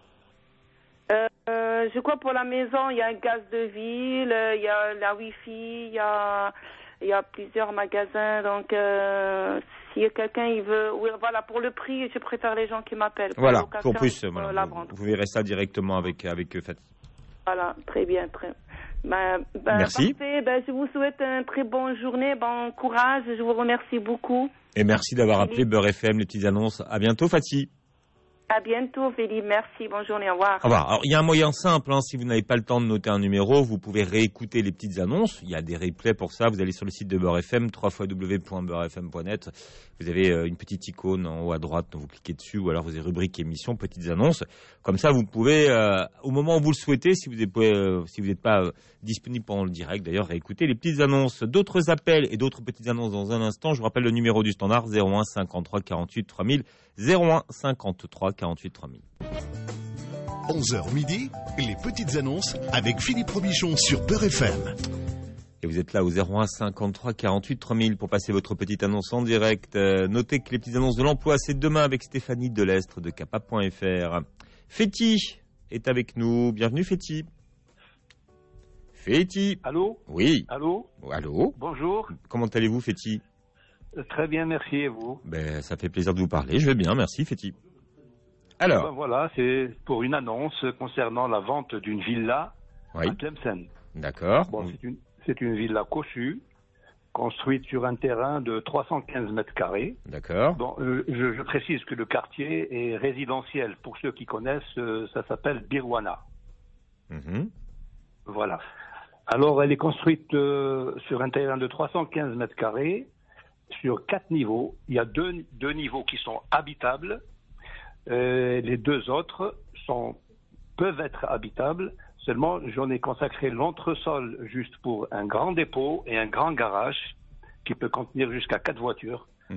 euh, euh, Je crois pour la maison, il y a un gaz de ville, il y a la Wi-Fi, il y a, il y a plusieurs magasins. Donc, euh, si quelqu'un il veut, oui, voilà, pour le prix, je préfère les gens qui m'appellent. Pour voilà, location, pour plus, euh, voilà, la vous, vente. vous verrez ça directement avec, avec Fatih. Voilà, très bien, très ben, ben, Merci. Parfait. Ben, je vous souhaite une très bonne journée, bon courage, je vous remercie beaucoup. Et merci d'avoir appelé Beurre F M, les petites annonces. À bientôt, Fatih. À bientôt, Philippe. Merci. Bonne journée. Au revoir. Au revoir. Alors, il y a un moyen simple, hein, si vous n'avez pas le temps de noter un numéro, vous pouvez réécouter les petites annonces. Il y a des replays pour ça. Vous allez sur le site de Beurre F M, w w w point beurre f m point net. Vous avez euh, une petite icône en haut à droite, donc vous cliquez dessus, ou alors vous avez rubrique émission, petites annonces. Comme ça, vous pouvez, euh, au moment où vous le souhaitez, si vous n'êtes euh, si vous n'êtes pas euh, disponible pendant le direct, d'ailleurs, réécouter les petites annonces. D'autres appels et d'autres petites annonces dans un instant. Je vous rappelle le numéro du standard, zéro un cinquante-trois quarante-huit trois mille, zéro un cinquante-trois quarante-huit trois mille. onze heures midi, les petites annonces avec Philippe Robichon sur Beurre F M. Et vous êtes là au zéro un cinquante-trois quarante-huit trois mille pour passer votre petite annonce en direct. Euh, notez que les petites annonces de l'emploi, c'est demain avec Stéphanie Delestre de capap point f r. Féti est avec nous. Bienvenue, Féti. Féti. Allô? Oui. Allô? Allô? Bonjour. Comment allez-vous, Féti? Très bien, merci, et vous? Ben, ça fait plaisir de vous parler. Je vais bien, merci, Féti. Alors? Ben voilà, c'est pour une annonce concernant la vente d'une villa oui. à Tlemcen. D'accord. Bon, c'est une, c'est une villa cossue, construite sur un terrain de trois cent quinze mètres carrés. D'accord. Bon, euh, je, je précise que le quartier est résidentiel. Pour ceux qui connaissent, euh, ça s'appelle Birwana. Mm-hmm. Voilà. Alors, elle est construite euh, sur un terrain de trois cent quinze mètres carrés, sur quatre niveaux. Il y a deux, deux niveaux qui sont habitables. Euh, les deux autres sont, peuvent être habitables. Seulement, j'en ai consacré l'entresol juste pour un grand dépôt et un grand garage qui peut contenir jusqu'à quatre voitures. Mmh.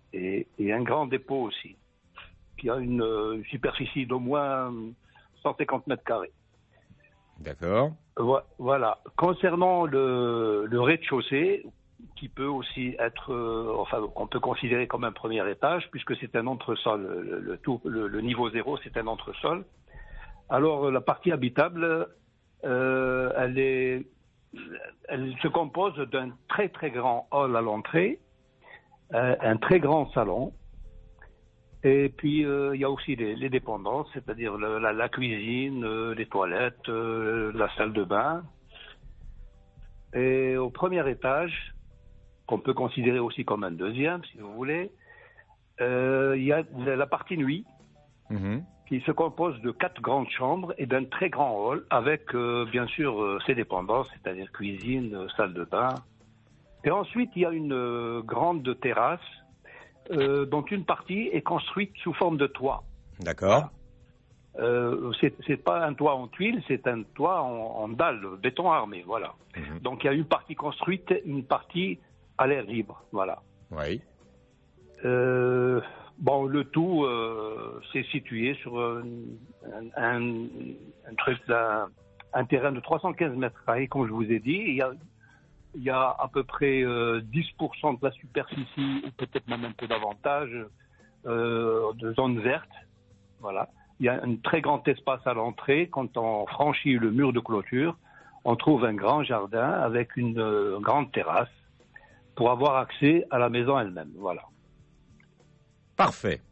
et, et un grand dépôt aussi, qui a une, une superficie d'au moins cent cinquante mètres carrés. D'accord. Voilà. Concernant le, le rez-de-chaussée, qui peut aussi être, euh, enfin, qu'on peut considérer comme un premier étage, puisque c'est un entresol. Le, le, tout, le, le niveau zéro, c'est un entresol. Alors, la partie habitable, euh, elle est, elle se compose d'un très très grand hall à l'entrée, euh, un très grand salon. Et puis, euh, il y a aussi les, les dépendances, c'est-à-dire la, la, la cuisine, euh, les toilettes, euh, la salle de bain. Et au premier étage, qu'on peut considérer aussi comme un deuxième, si vous voulez, euh, il y a la partie nuit, mmh. qui se compose de quatre grandes chambres et d'un très grand hall, avec, euh, bien sûr, euh, ses dépendances, c'est-à-dire cuisine, euh, salle de bain. Et ensuite, il y a une euh, grande terrasse, Euh, dont une partie est construite sous forme de toit. D'accord. Euh, c'est, c'est pas un toit en tuiles, c'est un toit en, en dalle, béton armé, voilà. Mmh. Donc il y a une partie construite, une partie à l'air libre, voilà. Oui. Euh, bon, le tout, euh, c'est situé sur un, un, un, truc, un, un terrain de trois cent quinze mètres carrés, comme je vous ai dit. Il y a Il y a à peu près euh, dix pour cent de la superficie, ou peut-être même un peu davantage, euh, de zones vertes. Voilà. Il y a un très grand espace à l'entrée. Quand on franchit le mur de clôture, on trouve un grand jardin avec une euh, grande terrasse pour avoir accès à la maison elle-même. Voilà. Parfait.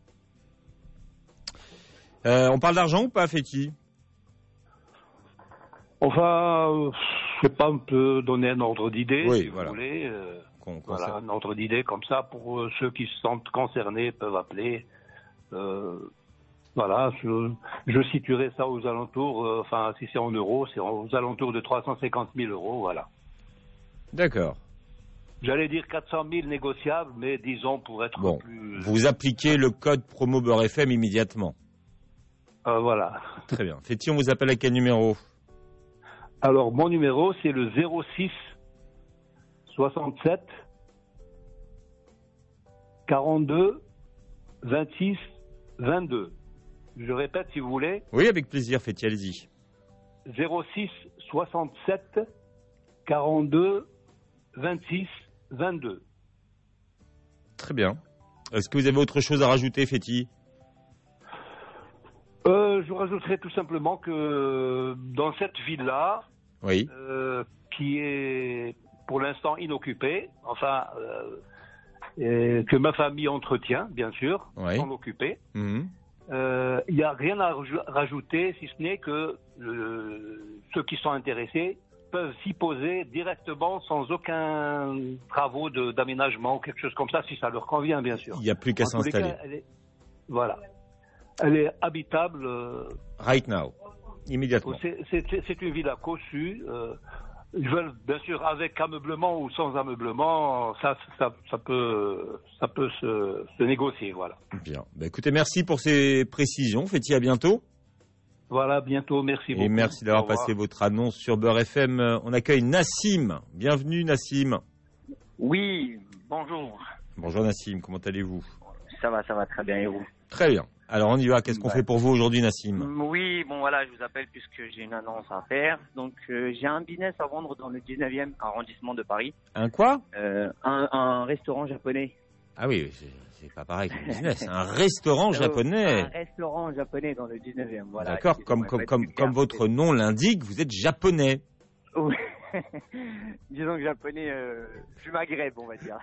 Euh, on parle d'argent ou pas, Fethi ? Enfin... Euh, Je ne sais pas, on peut donner un ordre d'idée, oui, si voilà. vous voulez. Euh, Con, voilà, un ordre d'idée comme ça, pour euh, ceux qui se sentent concernés peuvent appeler. Euh, voilà, je, je situerai ça aux alentours, euh, enfin, si c'est en euros, c'est aux alentours de trois cent cinquante mille euros, voilà. D'accord. J'allais dire quatre cent mille négociables, mais disons pour être bon, plus... Vous appliquez le code promo Beurre F M immédiatement. Euh, voilà. Très bien. Fethi, on vous appelle à quel numéro ? Alors, mon numéro, c'est le zéro six soixante-sept quarante-deux vingt-six vingt-deux. Je répète si vous voulez. Oui, avec plaisir, Fethi, allez-y. zéro six soixante-sept quarante-deux vingt-six vingt-deux. Très bien. Est-ce que vous avez autre chose à rajouter, Fethi ? Euh, je rajouterai tout simplement que dans cette ville-là, oui. euh, qui est pour l'instant inoccupée, enfin, euh, et que ma famille entretient, bien sûr, oui. sans l'occuper, il mmh. euh, n'y a rien à rajouter, si ce n'est que euh, ceux qui sont intéressés peuvent s'y poser directement sans aucun travaux de, d'aménagement ou quelque chose comme ça, si ça leur convient, bien sûr. Il n'y a plus qu'à en s'installer. Cas, est... Voilà. Elle est habitable. Euh... Right now, immédiatement. C'est, c'est, c'est une villa cossue. Euh, ils veulent, bien sûr, avec ameublement ou sans ameublement, ça, ça, ça peut, ça peut se, se négocier, voilà. Bien. Bah, écoutez, merci pour ces précisions. Fethi, à bientôt. Voilà, bientôt. Merci beaucoup. Et merci d'avoir passé votre annonce sur Beurre F M. On accueille Nassim. Bienvenue, Nassim. Oui, bonjour. Bonjour, Nassim. Comment allez-vous ? Ça va, ça va très bien. Et vous ? Très bien. Alors, on y va. Qu'est-ce qu'on ouais. fait pour vous aujourd'hui, Nassim ? Oui, bon, voilà, je vous appelle puisque j'ai une annonce à faire. Donc, euh, j'ai un business à vendre dans le dix-neuvième arrondissement de Paris. Un quoi ? euh, un, un restaurant japonais. Ah oui, c'est, c'est pas pareil que le business. Un restaurant japonais. Un restaurant japonais dans le dix-neuvième, voilà. D'accord, comme, comme, comme, comme votre nom l'indique, vous êtes japonais. Oui. Disons que japonais euh, du Maghreb, on va dire.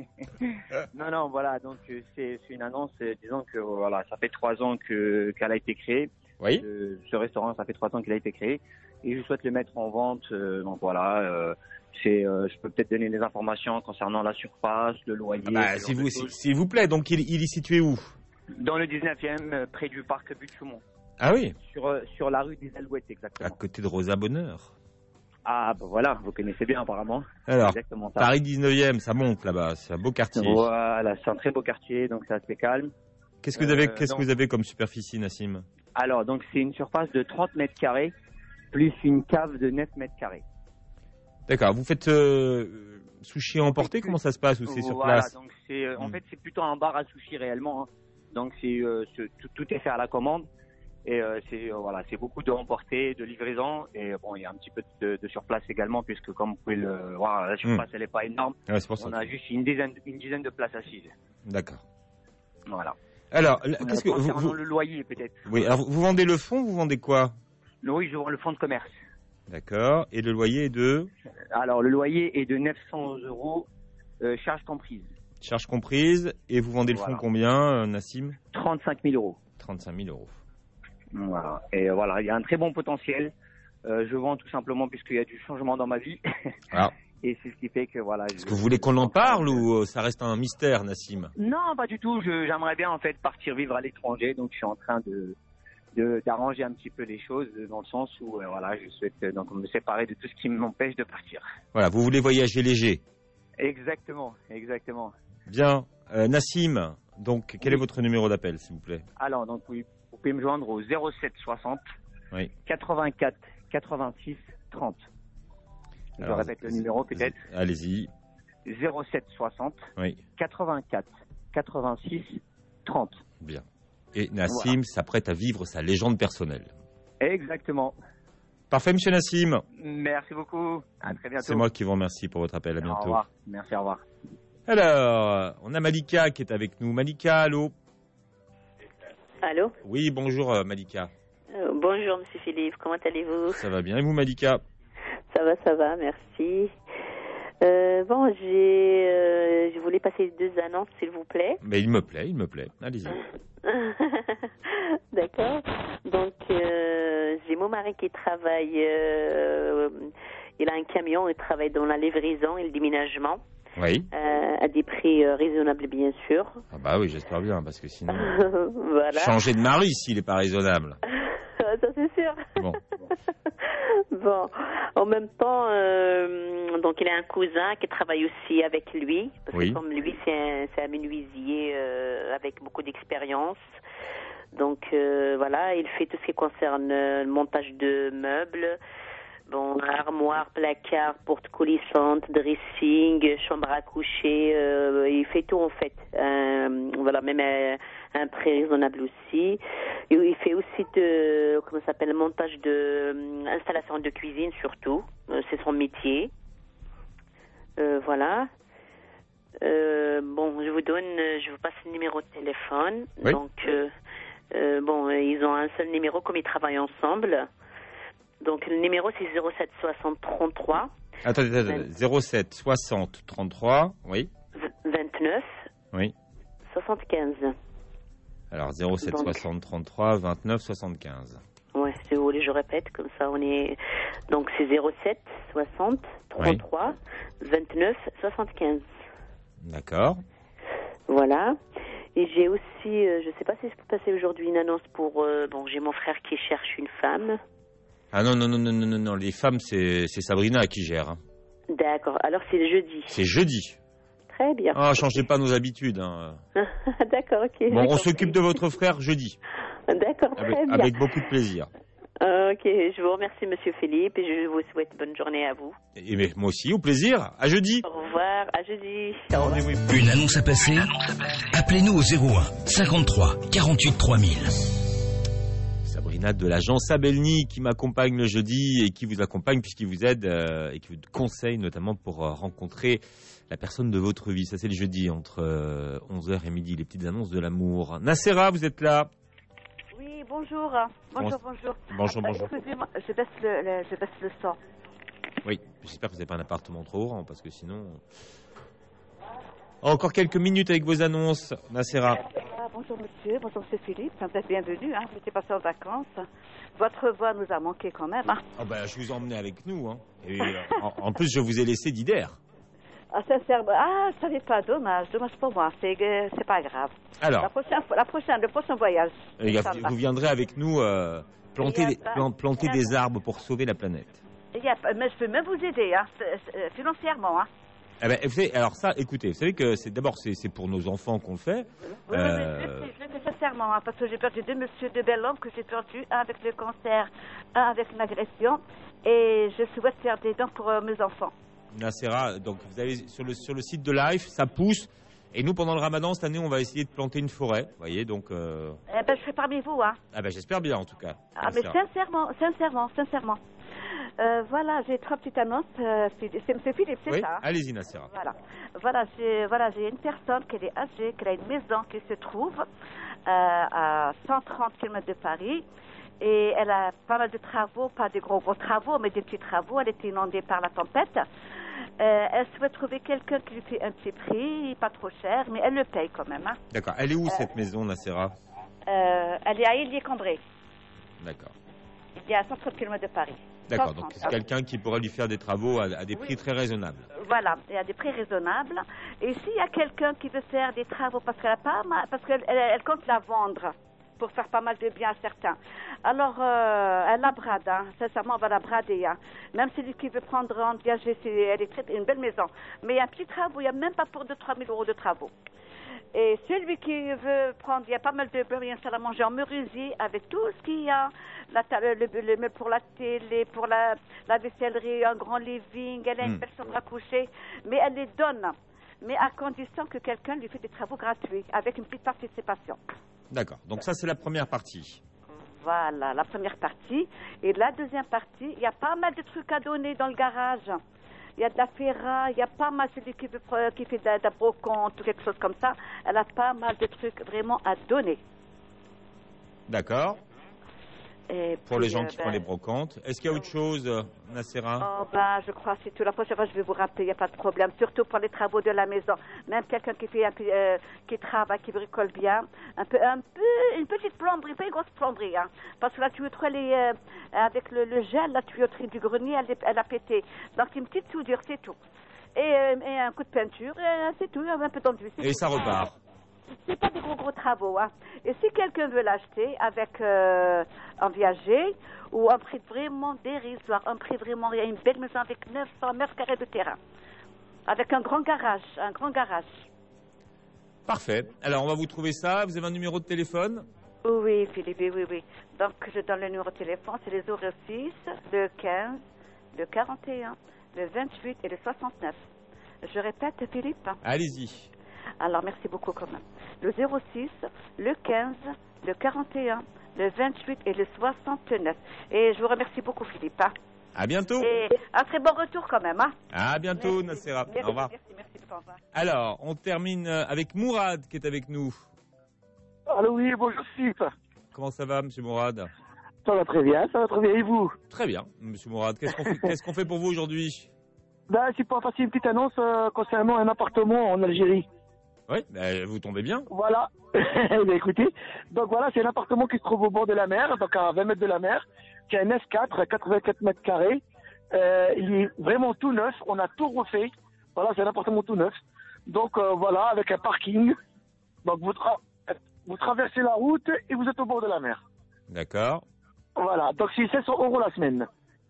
non, non, voilà, donc c'est, c'est une annonce, euh, disons que voilà, ça fait trois ans que, qu'elle a été créée. Oui. Euh, ce restaurant, ça fait trois ans qu'il a été créé. Et je souhaite le mettre en vente, euh, donc voilà, euh, c'est, euh, je peux peut-être donner des informations concernant la surface, le loyer. Ah bah, s'il, vous, s'il vous plaît, donc il, il est situé où ? Dans le dix-neuvième, euh, près du parc Butte-Chaumont. Ah oui ? Sur, euh, sur la rue des Alouettes, exactement. À côté de Rosa Bonheur. Ah, ben voilà, vous connaissez bien apparemment. Alors, exactement ça. Paris dix-neuvième, ça monte là-bas, c'est un beau quartier. Voilà, c'est un très beau quartier, donc c'est assez calme. Qu'est-ce que vous avez, euh, qu'est-ce donc, que vous avez comme superficie, Nassim ? Alors, donc c'est une surface de trente mètres carrés, plus une cave de neuf mètres carrés. D'accord. Vous faites euh, sushi à emporter? Comment ça se passe ou c'est sur Voilà, place? donc c'est, euh, en Hmm. fait, c'est plutôt un bar à sushi réellement. Hein. Donc c'est, euh, c'est- tout, tout est fait à la commande. Et euh, c'est euh, voilà, c'est beaucoup de emporter, de livraison. Et bon, il y a un petit peu de, de sur place également, puisque comme vous pouvez le voir, la surface elle est pas énorme. Ouais, c'est pour ça. On a juste une dizaine, une dizaine de places assises. D'accord. Voilà. Alors, l- Euh, qu'est-ce que vous, concernant vous- le loyer peut-être. Oui, alors vous vous vendez le fonds, vous vendez quoi? Oui, je vends le fonds de commerce. D'accord. Et le loyer est de Alors le loyer est de neuf cents euros, euh, charges comprises. charges comprises. Et vous vendez le Voilà. fonds combien, euh, Nassim? trente-cinq mille euros. trente-cinq mille euros. Voilà. Et euh, voilà, il y a un très bon potentiel. Euh, je vends tout simplement puisqu'il y a du changement dans ma vie. Ah. Et c'est ce qui fait que voilà. Est-ce que vous voulez qu'on en parle ou euh, ça reste un mystère, Nassim? Non, pas du tout. Je- j'aimerais bien en fait partir vivre à l'étranger, donc je suis en train de de- d'arranger un petit peu les choses dans le sens où euh, voilà, je souhaite euh, donc me séparer de tout ce qui m'empêche de partir. Voilà, vous voulez voyager léger. Exactement, exactement. Bien. Euh, Nassim, donc quel est votre numéro d'appel, s'il vous plaît? Alors donc oui, vous pouvez me joindre au zéro sept soixante Oui. quatre-vingt-quatre quatre-vingt-six trente. Je Alors, répète le numéro peut-être. Allez-y. zéro sept soixante Oui. quatre-vingt-quatre quatre-vingt-six trente. Bien. Et Nassim s'apprête à vivre sa légende personnelle. Exactement. Parfait, monsieur Nassim. Merci beaucoup. À très bientôt. C'est moi qui vous remercie pour votre appel. À Au bientôt. revoir. Merci, au revoir. Alors, on a Malika qui est avec nous. Malika, allô? Allô? Oui, bonjour euh, Malika. Euh, bonjour, monsieur Philippe, comment allez-vous? Ça va bien et vous, Malika? Ça va, ça va, merci. Euh, bon, j'ai, euh, je voulais passer deux annonces, s'il vous plaît. Mais il me plaît, il me plaît. Allez-y. D'accord. Donc, euh, j'ai mon mari qui travaille, euh, il a un camion, il travaille dans la livraison et le déménagement. Oui. Euh, à des prix euh, raisonnables, bien sûr. Ah bah oui, j'espère bien, parce que sinon... Voilà. Changer de mari s'il n'est pas raisonnable. Ça, c'est sûr. Bon. Bon, en même temps, euh, donc il a un cousin qui travaille aussi avec lui, parce Oui. que comme lui, c'est un, c'est un menuisier euh, avec beaucoup d'expérience. Donc euh, voilà, il fait tout ce qui concerne euh, le montage de meubles, bon, armoire, placard, porte coulissante, dressing, chambre à coucher, euh, il fait tout en fait. Euh, voilà, même à un prix raisonnable aussi. Et il fait aussi de, comment ça s'appelle, le montage de euh, installation de cuisine surtout. Euh, c'est son métier. Euh, voilà. Euh, bon, je vous donne, je vous passe le numéro de téléphone. Oui. Donc, euh, euh, bon, ils ont un seul numéro comme ils travaillent ensemble. Donc, le numéro, c'est zéro sept soixante trente-trois. Attendez, attendez. zéro sept soixante trente-trois. Oui. vingt-neuf Oui. soixante-quinze. Alors zéro sept Donc. soixante trente-trois vingt-neuf soixante-quinze. Ouais, si vous voulez, je répète, comme ça on est. Donc c'est zéro sept soixante trente-trois vingt-neuf soixante-quinze. D'accord. Voilà. Et j'ai aussi, euh, je sais pas si je peux passer aujourd'hui une annonce pour. euh, bon, j'ai mon frère qui cherche une femme. Ah non, non, non, non, non, non, non. Les femmes, c'est c'est Sabrina qui gère. hein. D'accord. Alors c'est le jeudi. C'est jeudi. Très bien. Ah, changez pas nos habitudes. hein. D'accord, ok. Bon, on D'accord. s'occupe de votre frère jeudi. D'accord, très Avec, bien. avec beaucoup de plaisir. Euh, ok, je vous remercie, Monsieur Philippe, et je vous souhaite bonne journée à vous. Et mais moi aussi, au plaisir. À jeudi. Au revoir, à jeudi. Au revoir. Une annonce à passer? Appelez-nous au zéro un cinquante-trois quarante-huit trois mille. Sabrina de l'agence Abelny qui m'accompagne le jeudi et qui vous accompagne puisqu'il vous aide euh, et qui vous conseille notamment pour euh, rencontrer la personne de votre vie. Ça, c'est le jeudi entre euh, onze heures et midi, les petites annonces de l'amour. Nassera, vous êtes là? Oui, bonjour. Bonjour, bonjour. Bonjour, bonjour. Excusez-moi, je baisse le, le- je baisse le son. Oui, j'espère que vous n'avez pas un appartement trop grand parce que sinon... Encore quelques minutes avec vos annonces, Nassera. Ah, bonjour monsieur, bonjour c'est Philippe, vous êtes bienvenue, hein, vous étiez passé en vacances. Votre voix nous a manqué quand même. Hein. Oh ben, je vous ai emmené avec nous. Hein. Et, euh, en, en plus, je vous ai laissé d'Ider. Ah, sincèrement, ah, je savais pas, dommage, dommage pour moi, c'est euh, c'est pas grave. Alors. La prochaine, fois- la prochaine, le prochain voyage. Les gars, Inch'Allah. vous viendrez avec nous euh, planter, Il y a des, pas- plan- planter il y a des arbres pour sauver la planète. Il y a pas- mais je peux même vous aider, hein, c'est- c'est- financièrement. Hein. Eh ben, vous savez, alors ça, écoutez, vous savez que c'est d'abord c'est c'est pour nos enfants qu'on le fait. Oui, oui, Euh, oui, je sais, je sais, je sincèrement, hein, parce que j'ai perdu deux monsieur de bel homme que j'ai perdu, un avec le cancer, un avec une agression, et je souhaite faire des dons pour euh, mes enfants. Nassera, donc vous avez sur le, sur le site de Life, ça pousse. Et nous, pendant le ramadan, cette année, on va essayer de planter une forêt. Vous voyez, donc... Euh... Eh ben, je serai parmi vous, hein. Ah ben, j'espère bien, en tout cas. Ah, mais sincèrement, sincèrement, sincèrement. Euh, voilà, j'ai trois petites annonces. Euh, c'est M. Philippe, c'est oui, ça? Allez-y, Nassera. Voilà, voilà, j'ai voilà, j'ai une personne qui est âgée, qui a une maison qui se trouve euh, à cent trente kilomètres de Paris. Et elle a pas mal de travaux, pas de gros gros travaux, mais des petits travaux. Elle était inondée par la tempête. Euh, elle souhaite trouver quelqu'un qui lui fait un petit prix, pas trop cher, mais elle le paye quand même. Hein. D'accord. Elle est où, euh, cette maison, Nassera? euh, Elle est à Illier-Cambrai. D'accord. Il y a cent trente kilomètres de Paris. D'accord, donc c'est quelqu'un qui pourrait lui faire des travaux à, à des prix oui. très raisonnables. Voilà, il y a des prix raisonnables. Et s'il y a quelqu'un qui veut faire des travaux parce qu'elle a pas mal, parce qu'elle elle, elle compte la vendre pour faire pas mal de bien à certains. Alors, euh, elle la brade, hein. Sincèrement, on va la brader. Hein. Même celui qui veut prendre en viager, elle est très, une belle maison. Mais il y a un petit travaux, il n'y a même pas pour deux à trois mille euros de travaux. Et celui qui veut prendre, il y a pas mal de beurre, il y a une salle à manger en menuiserie avec tout ce qu'il y a, la table, le, le meuble pour la télé, pour la, la vaissellerie, un grand living, elle a une mmh. belle chambre à coucher, mais elle les donne, mais à condition que quelqu'un lui fait des travaux gratuits, avec une petite participation. D'accord, donc ça c'est la première partie. Voilà, la première partie. Et la deuxième partie, il y a pas mal de trucs à donner dans le garage. Il y a de la ferraille, il y a pas mal celui qui, veut, qui fait de la, de la brocante ou quelque chose comme ça. Elle a pas mal de trucs vraiment à donner. D'accord. Et pour puis, les gens euh, qui ben, font les brocantes. Est-ce qu'il y a autre chose, Nassera? Oh, ben, je crois que c'est tout. La prochaine fois, je vais vous rappeler, il n'y a pas de problème. Surtout pour les travaux de la maison. Même quelqu'un qui fait un peu, euh, qui travaille, qui bricole bien. Un peu, un peu, une petite plomberie, pas une grosse plomberie, hein. Parce que la tuyauterie, elle est, euh, avec le, le gel, la tuyauterie du grenier, elle, elle a pété. Donc, une petite soudure, c'est tout. Et, euh, et un coup de peinture, euh, c'est tout, un peu tendu. Et tout. Ça repart. C'est pas des gros gros travaux, hein. Et si quelqu'un veut l'acheter avec euh, un viager ou un prix vraiment dérisoire, un prix vraiment, il y a une belle maison avec neuf cents mètres carrés de terrain, avec un grand garage, un grand garage. Parfait. Alors on va vous trouver ça. Vous avez un numéro de téléphone? Oui, Philippe, oui, oui. Donc je donne le numéro de téléphone, c'est le zéro six, le quinze, le quarante et un, le vingt-huit et le soixante-neuf. Je répète, Philippe. Allez-y. Alors, merci beaucoup quand même. Le zéro six, le quinze, le quarante et un, le vingt-huit et le soixante-neuf. Et je vous remercie beaucoup, Philippe. Hein. À bientôt. Et un très bon retour quand même. Hein. À bientôt, Nassera. Merci, au revoir. Merci, merci, au revoir. Alors, on termine avec Mourad qui est avec nous. Allô, oui, bonjour, Philippe. Comment ça va, monsieur Mourad? Ça va très bien, ça va très bien. Et vous? Très bien, monsieur Mourad. Qu'est-ce qu'on fait, qu'est-ce qu'on fait pour vous aujourd'hui? Ben, c'est pour passer une petite annonce euh, concernant un appartement en Algérie. Oui, ben, vous tombez bien. Voilà. Ben, écoutez, donc voilà, c'est un appartement qui se trouve au bord de la mer, donc à vingt mètres de la mer, qui a un S quatre, quatre-vingt-quatre mètres carrés. Euh, il est vraiment tout neuf, on a tout refait. Voilà, c'est un appartement tout neuf. Donc euh, voilà, avec un parking. Donc vous, tra vous traversez la route et vous êtes au bord de la mer. D'accord. Voilà, donc c'est sept cents euros la semaine.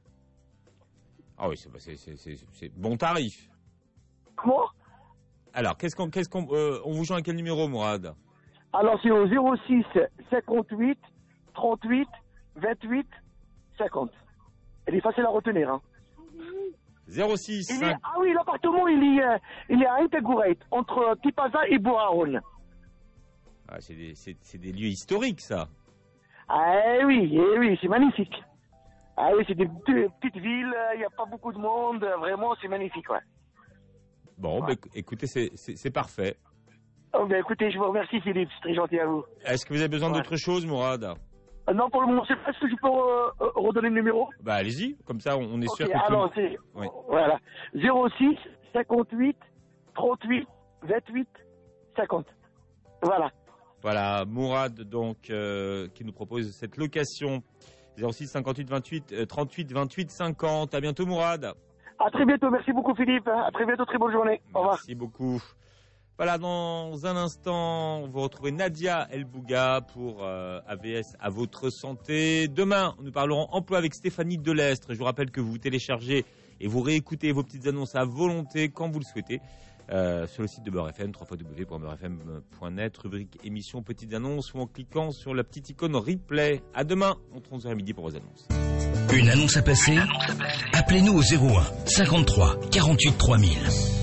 Ah oui, c'est bon tarif. Comment? Alors, qu'est-ce qu'on, qu'est-ce qu'on, euh, on vous joint à quel numéro, Mourad? Alors, c'est au zéro six, cinquante-huit, trente-huit, vingt-huit, cinquante. Elle est facile à retenir, hein. zéro six. Il est, ah oui, l'appartement, il est, euh, il est à Integouret, entre Tipaza et Bouraoun. Ah, c'est des, c'est des lieux historiques, ça. Ah oui, eh oui, c'est magnifique. Ah oui, c'est des petites villes, il n'y a pas beaucoup de monde, vraiment, c'est magnifique, ouais. Bon, ouais. bah, écoutez, c'est parfait. Oh, bah, écoutez, je vous remercie, Philippe, c'est très gentil à vous. Est-ce que vous avez besoin ouais. d'autre chose, Mourad? euh, Non, pour le moment, c'est pas. Est-ce que je peux euh, redonner le numéro? Bah, allez-y, comme ça, on, on est okay, sûr que alors, tout... c'est... Oui. Voilà, zéro six, cinquante-huit, trente-huit, vingt-huit, cinquante. Voilà. Voilà, Mourad, donc, euh, qui nous propose cette location. zéro six, cinquante-huit, vingt-huit, euh, trente-huit, vingt-huit, cinquante. À bientôt, Mourad. À très bientôt, merci beaucoup Philippe, à très bientôt, très bonne journée, au revoir. Merci beaucoup. Voilà, dans un instant, vous retrouvez Nadia Elbouga pour euh, A V S à votre santé. Demain, nous parlerons emploi avec Stéphanie Delestre. Je vous rappelle que vous téléchargez et vous réécoutez vos petites annonces à volonté quand vous le souhaitez euh, sur le site de Beurre F M, w w w point beurre f m point net, rubrique émission petites annonces, ou en cliquant sur la petite icône replay. À demain, entre onze heures midi pour vos annonces. Une annonce à passer? Appelez-nous au zéro un cinquante-trois quarante-huit trois mille.